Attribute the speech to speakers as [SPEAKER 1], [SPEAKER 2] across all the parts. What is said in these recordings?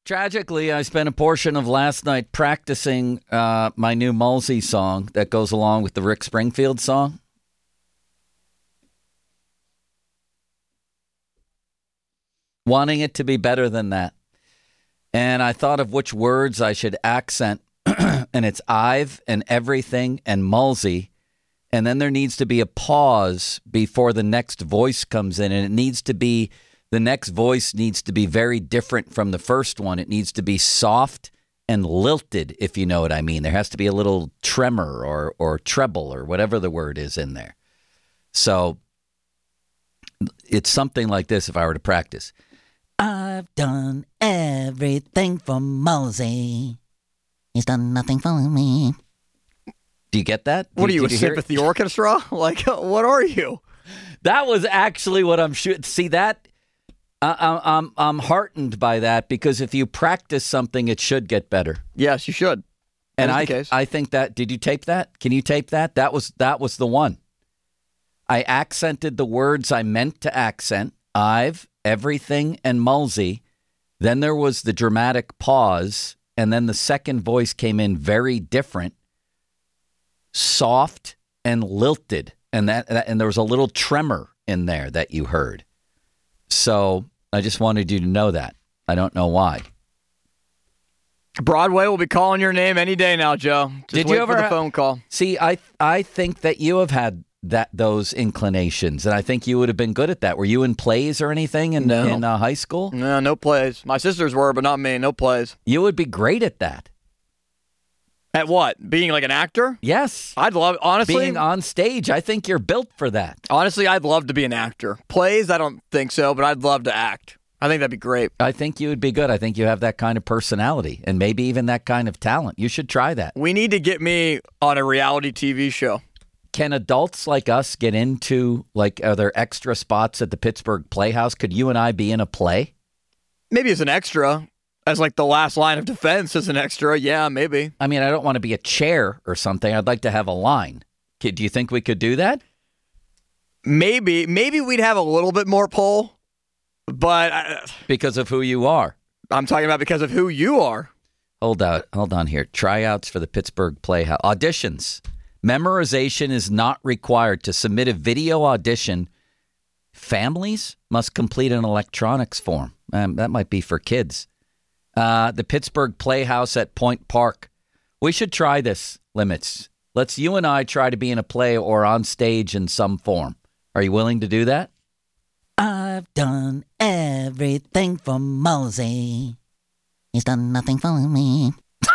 [SPEAKER 1] Tragically, I spent a portion of last night practicing my new Mulsey song that goes along with the Rick Springfield song. Wanting it to be better than that. And I thought of which words I should accent. And it's I've and everything and Mulsey. And then there needs to be a pause before the next voice comes in. And the next voice needs to be very different from the first one. It needs to be soft and lilted, if you know what I mean. There has to be a little tremor or treble or whatever the word is in there. So it's something like this if I were to practice. I've done everything for Mulsey. He's done nothing for me. Do you get that?
[SPEAKER 2] What are you, a sympathy orchestra? Like, what are you?
[SPEAKER 1] That was actually what I'm shooting. See that? I'm heartened by that because if you practice something, it should get better.
[SPEAKER 2] Yes, you should.
[SPEAKER 1] And I think that. Did you tape that? Can you tape that? That was the one. I accented the words I meant to accent. I've, everything, and Mulsey. Then there was the dramatic pause, and then the second voice came in very different, soft and lilted, and there was a little tremor in there that you heard. So I just wanted you to know that. I don't know why.
[SPEAKER 2] Broadway will be calling your name any day now, Joe. Just wait for the phone call.
[SPEAKER 1] See, I think that you have had those inclinations, and I think you would have been good at that. Were you in plays or anything in high school?
[SPEAKER 2] No plays. My sisters were, but not me. No plays.
[SPEAKER 1] You would be great at that.
[SPEAKER 2] At what? Being like an actor?
[SPEAKER 1] Yes.
[SPEAKER 2] I'd love, honestly.
[SPEAKER 1] Being on stage, I think you're built for that.
[SPEAKER 2] Honestly, I'd love to be an actor. Plays, I don't think so, but I'd love to act. I think that'd be great.
[SPEAKER 1] I think you would be good. I think you have that kind of personality and maybe even that kind of talent. You should try that.
[SPEAKER 2] We need to get me on a reality TV show.
[SPEAKER 1] Can adults like us get into, are there extra spots at the Pittsburgh Playhouse? Could you and I be in a play?
[SPEAKER 2] Maybe as an extra. As the last line of defense as an extra. Yeah, maybe.
[SPEAKER 1] I mean, I don't want to be a chair or something. I'd like to have a line. Do you think we could do that?
[SPEAKER 2] Maybe. Maybe we'd have a little bit more pull, but...
[SPEAKER 1] because of who you are.
[SPEAKER 2] I'm talking about because of who you are.
[SPEAKER 1] Hold on here. Tryouts for the Pittsburgh Playhouse. Auditions. Memorization is not required. To submit a video audition, families must complete an electronics form. That might be for kids. The Pittsburgh Playhouse at Point Park. We should try this, Limits. Let's you and I try to be in a play or on stage in some form. Are you willing to do that? I've done everything for Mulsey. He's done nothing for me.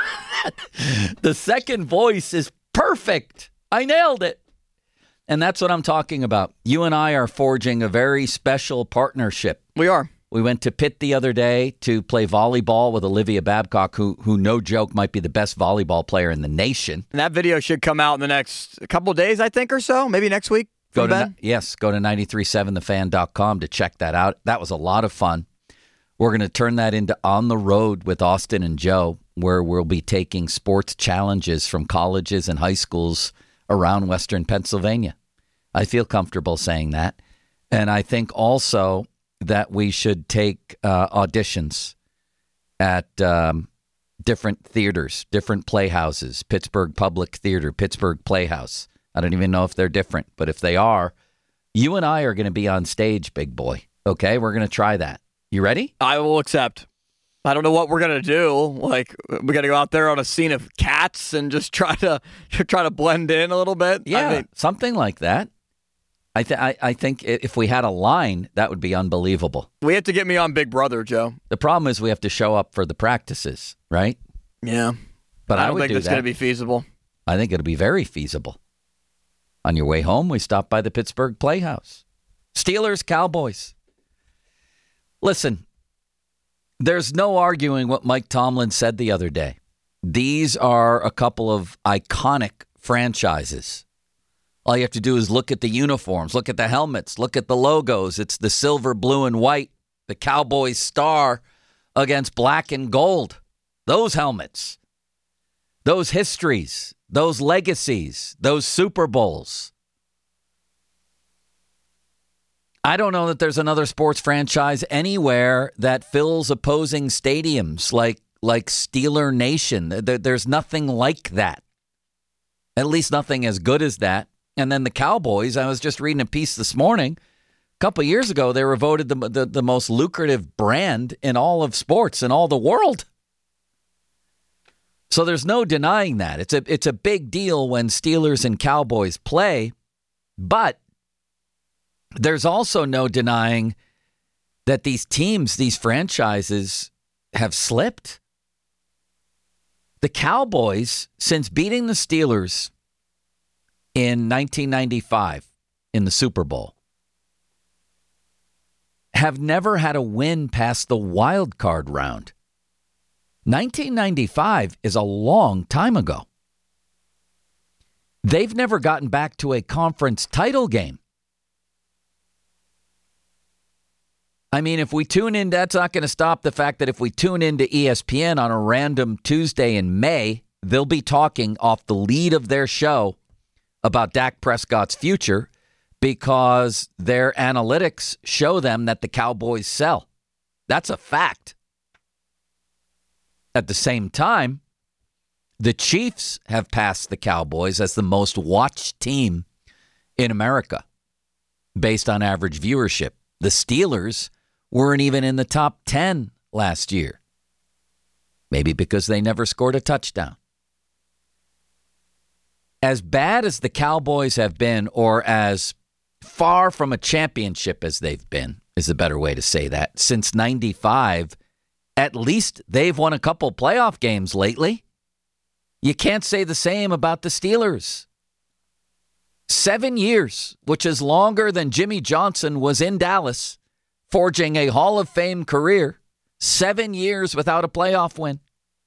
[SPEAKER 1] The second voice is perfect. I nailed it. And that's what I'm talking about. You and I are forging a very special partnership.
[SPEAKER 2] We are.
[SPEAKER 1] We went to Pitt the other day to play volleyball with Olivia Babcock, who no joke, might be the best volleyball player in the nation.
[SPEAKER 2] And that video should come out in the next couple of days, I think, or so. Maybe next week.
[SPEAKER 1] Go to 937thefan.com to check that out. That was a lot of fun. We're going to turn that into On the Road with Austin and Joe, where we'll be taking sports challenges from colleges and high schools around Western Pennsylvania. I feel comfortable saying that. And I think also that we should take auditions at different theaters, different playhouses, Pittsburgh Public Theater, Pittsburgh Playhouse. I don't even know if they're different, but if they are, you and I are going to be on stage, big boy. Okay, we're going to try that. You ready?
[SPEAKER 2] I will accept. I don't know what we're going to do. Like, we got to go out there on a scene of cats and just try to blend in a little bit.
[SPEAKER 1] Yeah, something like that. I think if we had a line, that would be unbelievable.
[SPEAKER 2] We have to get me on Big Brother, Joe.
[SPEAKER 1] The problem is we have to show up for the practices, right?
[SPEAKER 2] Yeah.
[SPEAKER 1] But
[SPEAKER 2] I don't think that's going to be feasible.
[SPEAKER 1] I think it'll be very feasible. On your way home, we stop by the Pittsburgh Playhouse. Steelers, Cowboys. Listen, there's no arguing what Mike Tomlin said the other day. These are a couple of iconic franchises. All you have to do is look at the uniforms, look at the helmets, look at the logos. It's the silver, blue, and white, the Cowboys star against black and gold. Those helmets, those histories, those legacies, those Super Bowls. I don't know that there's another sports franchise anywhere that fills opposing stadiums like Steeler Nation. There's nothing like that. At least nothing as good as that. And then the Cowboys, I was just reading a piece this morning. A couple of years ago, they were voted the most lucrative brand in all of sports in all the world. So there's no denying that. It's a big deal when Steelers and Cowboys play, but there's also no denying that these teams, these franchises, have slipped. The Cowboys, since beating the Steelers in 1995 in the Super Bowl, have never had a win past the wild card round. 1995 is a long time ago. They've never gotten back to a conference title game. I mean, if we tune in, that's not going to stop the fact that if we tune into ESPN on a random Tuesday in May, they'll be talking off the lead of their show about Dak Prescott's future because their analytics show them that the Cowboys sell. That's a fact. At the same time, the Chiefs have passed the Cowboys as the most watched team in America based on average viewership. The Steelers weren't even in the top 10 last year. Maybe because they never scored a touchdown. As bad as the Cowboys have been, or as far from a championship as they've been, is a better way to say that, since 95, at least they've won a couple playoff games lately. You can't say the same about the Steelers. 7 years, which is longer than Jimmy Johnson was in Dallas, forging a Hall of Fame career. 7 years without a playoff win.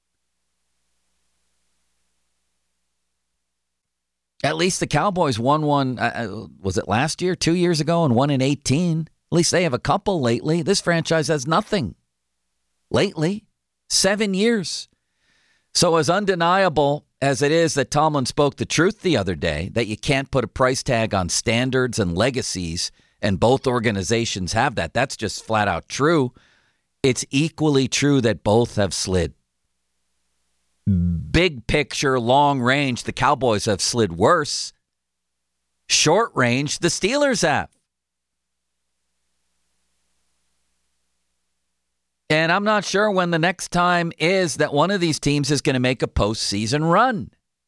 [SPEAKER 1] At least the Cowboys won one, was it last year, 2 years ago, and won in 18. At least they have a couple lately. This franchise has nothing lately. 7 years. So as undeniable as it is that Tomlin spoke the truth the other day, that you can't put a price tag on standards and legacies, and both organizations have that. That's just flat out true. It's equally true that both have slid. Big picture, long range, the Cowboys have slid worse. Short range, the Steelers have. And I'm not sure when the next time is that one of these teams is going to make a postseason run.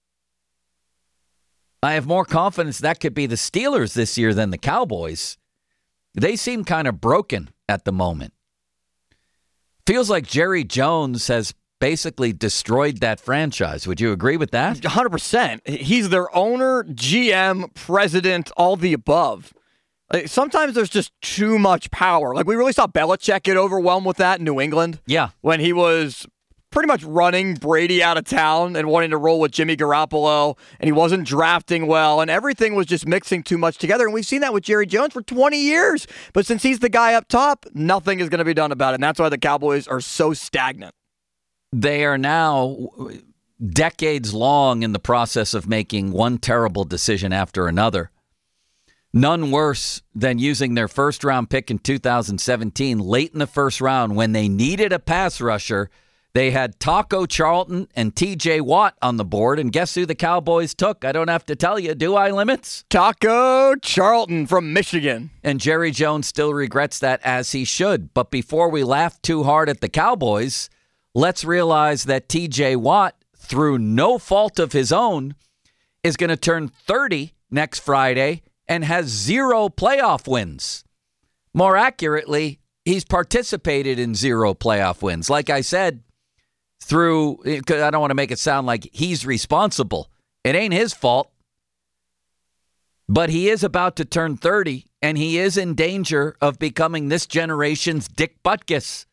[SPEAKER 1] I have more confidence that could be the Steelers this year than the Cowboys. They seem kind of broken at the moment. Feels like Jerry Jones has basically destroyed that franchise. Would you agree with that?
[SPEAKER 2] 100%. He's their owner, GM, president, all the above. Sometimes there's just too much power. Like, we really saw Belichick get overwhelmed with that in New England.
[SPEAKER 1] Yeah.
[SPEAKER 2] When he was pretty much running Brady out of town and wanting to roll with Jimmy Garoppolo, and he wasn't drafting well, and everything was just mixing too much together. And we've seen that with Jerry Jones for 20 years. But since he's the guy up top, nothing is going to be done about it. And that's why the Cowboys are so stagnant.
[SPEAKER 1] They are now decades long in the process of making one terrible decision after another. None worse than using their first-round pick in 2017, late in the first round, when they needed a pass rusher. They had Taco Charlton and T.J. Watt on the board, and guess who the Cowboys took? I don't have to tell you, do I, Limits?
[SPEAKER 2] Taco Charlton from Michigan.
[SPEAKER 1] And Jerry Jones still regrets that, as he should. But before we laugh too hard at the Cowboys, let's realize that T.J. Watt, through no fault of his own, is going to turn 30 next Friday and has 0 playoff wins. More accurately, he's participated in 0 playoff wins. Like I said, I don't want to make it sound like he's responsible. It ain't his fault. But he is about to turn 30, and he is in danger of becoming this generation's Dick Butkus.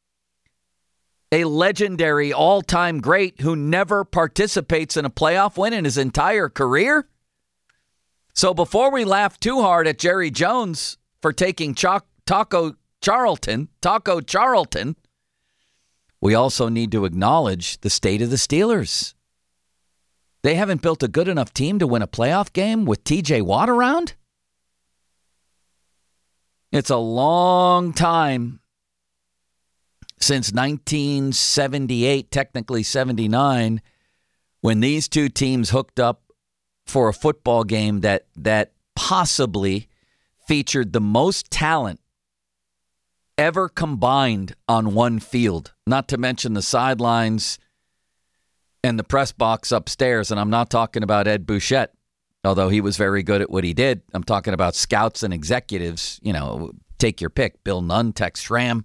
[SPEAKER 1] A legendary all-time great who never participates in a playoff win in his entire career. So before we laugh too hard at Jerry Jones for taking Taco Charlton, we also need to acknowledge the state of the Steelers. They haven't built a good enough team to win a playoff game with T.J. Watt around? It's a long time since 1978, technically 79, when these two teams hooked up for a football game that possibly featured the most talent ever combined on one field, not to mention the sidelines and the press box upstairs. And I'm not talking about Ed Bouchette, although he was very good at what he did. I'm talking about scouts and executives, take your pick. Bill Nunn, Tex Schramm,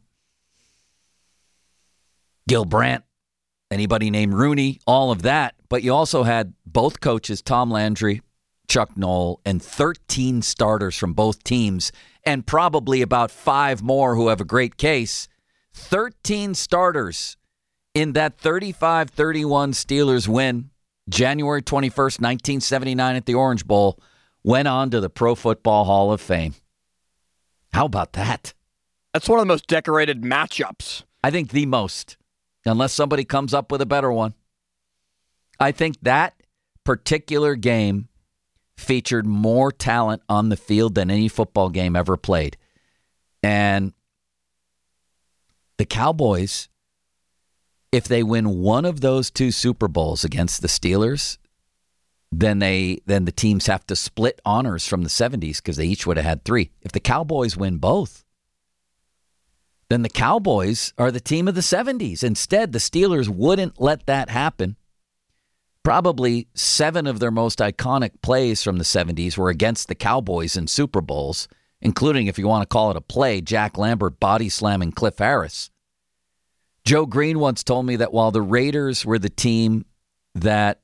[SPEAKER 1] Gil Brandt, anybody named Rooney, all of that. But you also had both coaches, Tom Landry, Chuck Noll, and 13 starters from both teams, and probably about 5 more who have a great case. 13 starters in that 35-31 Steelers win, January 21st, 1979 at the Orange Bowl, went on to the Pro Football Hall of Fame. How about that?
[SPEAKER 2] That's one of the most decorated matchups.
[SPEAKER 1] I think the most, unless somebody comes up with a better one. I think that particular game featured more talent on the field than any football game ever played. And the Cowboys, if they win one of those 2 Super Bowls against the Steelers, then the teams have to split honors from the 70s because they each would have had 3. If the Cowboys win both, then the Cowboys are the team of the 70s. Instead, the Steelers wouldn't let that happen. Probably 7 of their most iconic plays from the 70s were against the Cowboys in Super Bowls, including, if you want to call it a play, Jack Lambert body slamming Cliff Harris. Joe Green once told me that while the Raiders were the team that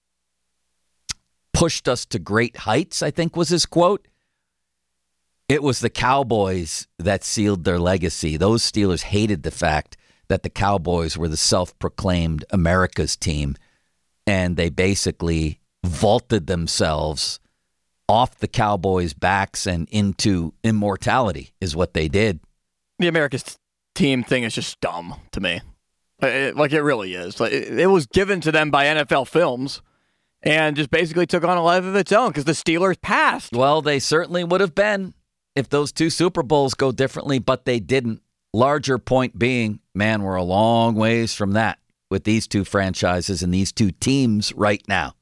[SPEAKER 1] pushed us to great heights, I think was his quote, it was the Cowboys that sealed their legacy. Those Steelers hated the fact that the Cowboys were the self-proclaimed America's team, and they basically vaulted themselves off the Cowboys' backs and into immortality is what they did.
[SPEAKER 2] The America's team thing is just dumb to me. It really is. It was given to them by NFL Films and just basically took on a life of its own because the Steelers passed.
[SPEAKER 1] Well, they certainly would have been if those 2 Super Bowls go differently, but they didn't. Larger point being, man, we're a long ways from that with these 2 franchises and these 2 teams right now.